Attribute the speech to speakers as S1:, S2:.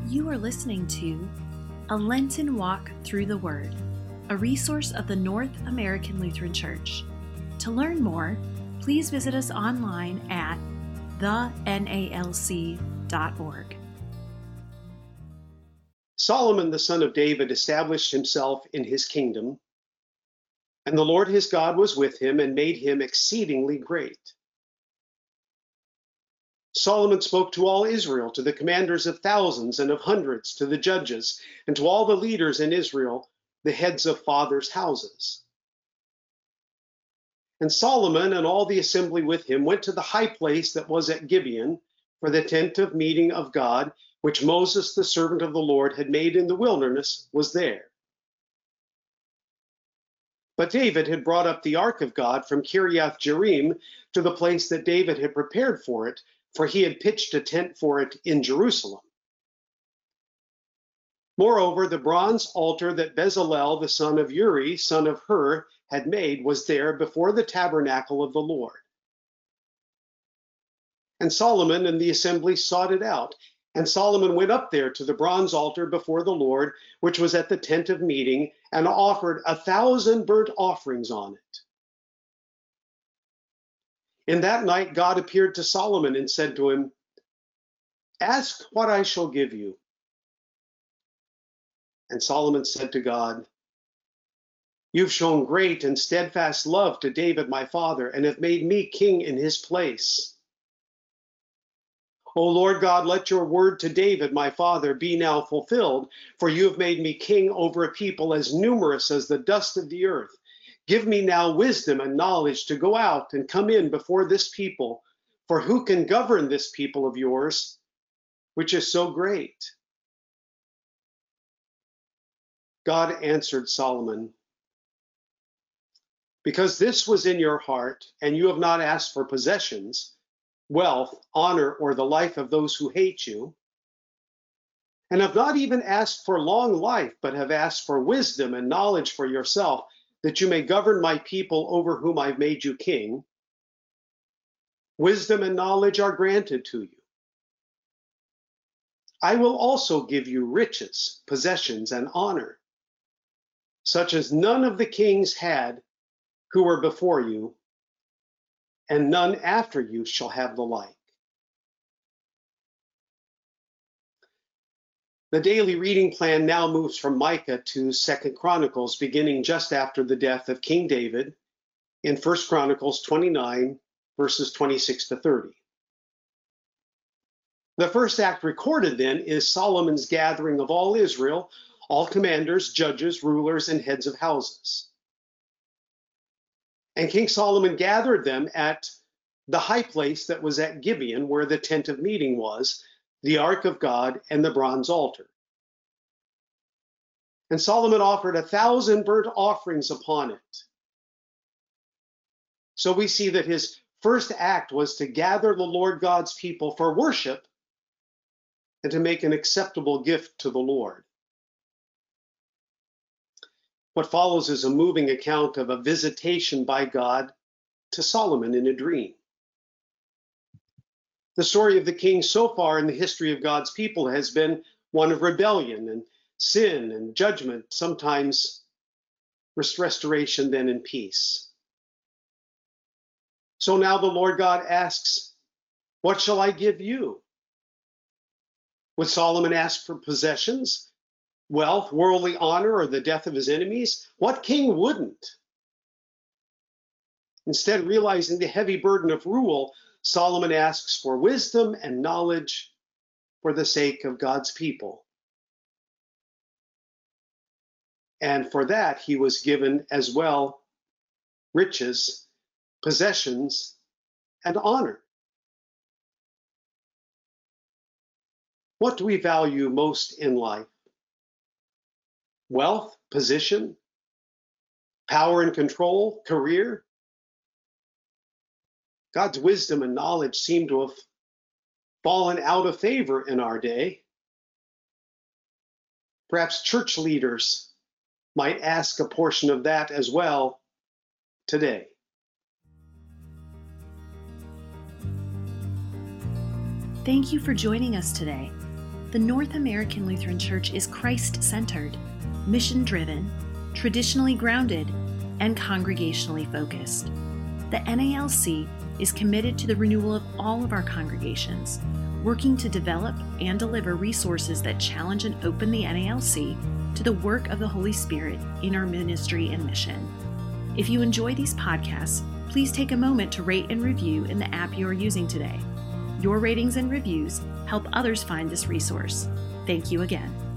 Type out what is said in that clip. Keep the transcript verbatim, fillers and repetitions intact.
S1: You are listening to A Lenten Walk Through the Word, a resource of the North American Lutheran Church. To learn more, please visit us online at the N A L C dot org.
S2: Solomon, the son of David, established himself in his kingdom, and the Lord his God was with him and made him exceedingly great. Solomon spoke to all Israel, to the commanders of thousands and of hundreds, to the judges, and to all the leaders in Israel, the heads of fathers' houses. And Solomon and all the assembly with him went to the high place that was at Gibeon, for the tent of meeting of God, which Moses, the servant of the Lord, had made in the wilderness, was there. But David had brought up the ark of God from Kiriath Jearim to the place that David had prepared for it, for he had pitched a tent for it in Jerusalem. Moreover, the bronze altar that Bezalel, the son of Uri, son of Hur, had made was there before the tabernacle of the Lord. And Solomon and the assembly sought it out. And Solomon went up there to the bronze altar before the Lord, which was at the tent of meeting, and offered a thousand burnt offerings on it. In that night God appeared to Solomon and said to him, "Ask what I shall give you." And Solomon said to God, "You've shown great and steadfast love to David my father, and have made me king in his place. O Lord God, let your word to David my father be now fulfilled, for you have made me king over a people as numerous as the dust of the earth. Give me now wisdom and knowledge to go out and come in before this people, for who can govern this people of yours, which is so great?" God answered Solomon, "Because this was in your heart, and you have not asked for possessions, wealth, honor, or the life of those who hate you, and have not even asked for long life, but have asked for wisdom and knowledge for yourself, that you may govern my people over whom I've made you king, wisdom and knowledge are granted to you. I will also give you riches, possessions, and honor, such as none of the kings had who were before you, and none after you shall have the like." The daily reading plan now moves from Micah to Second Chronicles, beginning just after the death of King David in First Chronicles twenty-nine, verses twenty-six to thirty. The first act recorded then is Solomon's gathering of all Israel, all commanders, judges, rulers, and heads of houses. And King Solomon gathered them at the high place that was at Gibeon, where the tent of meeting was, the ark of God, and the bronze altar. And Solomon offered a thousand burnt offerings upon it. So we see that his first act was to gather the Lord God's people for worship and to make an acceptable gift to the Lord. What follows is a moving account of a visitation by God to Solomon in a dream. The story of the king so far in the history of God's people has been one of rebellion and sin and judgment, sometimes restoration, then in peace. So now the Lord God asks, "What shall I give you?" Would Solomon ask for possessions, wealth, worldly honor, or the death of his enemies? What king wouldn't? Instead, realizing the heavy burden of rule, Solomon asks for wisdom and knowledge for the sake of God's people. And for that, he was given as well riches, possessions, and honor. What do we value most in life? Wealth, position, power and control, career? God's wisdom and knowledge seem to have fallen out of favor in our day. Perhaps church leaders might ask a portion of that as well today.
S1: Thank you for joining us today. The North American Lutheran Church is Christ-centered, mission-driven, traditionally grounded, and congregationally focused. The N A L C is committed to the renewal of all of our congregations, working to develop and deliver resources that challenge and open the N A L C to the work of the Holy Spirit in our ministry and mission. If you enjoy these podcasts, please take a moment to rate and review in the app you are using today. Your ratings and reviews help others find this resource. Thank you again.